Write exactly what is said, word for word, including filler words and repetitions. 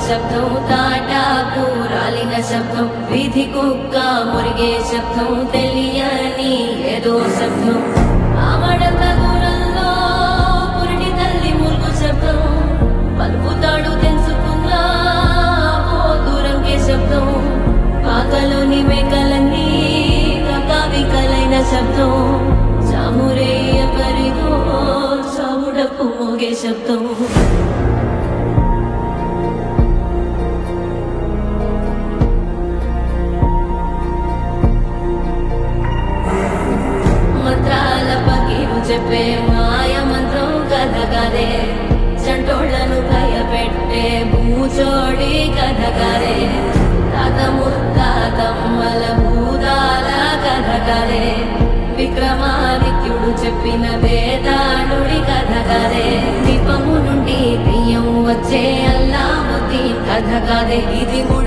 శబ్దం తాటాకు రాలిన శబ్దం వీధి కుక్క మురిగే శబ్దం తెలియని ఏదో శబ్దం ఆమడంత దూరంలో పురిటి తల్లి మురుగు శబ్దం పలుకుతాడు తెలుసుకున్నా ఓ దూరంకే శబ్దం పాకలోని మేకలన్నీ కకావికలైన శబ్దం చామురేయ పరిగో చావుడకు మోగే శబ్దం చెప్పే మాయ మంత్రం కథ కదే చంటోళ్లను భయపెట్టే భూచోడి కథ కదే తాత ముత్తాతమ్మల భూతాల కథ కదే విక్రమాదిత్యుడు చెప్పిన వేదాళుడి కథ కదే దీపము నుండి బియ్యం వచ్చే అల్లావుద్దీన్ కథ కదే ఇది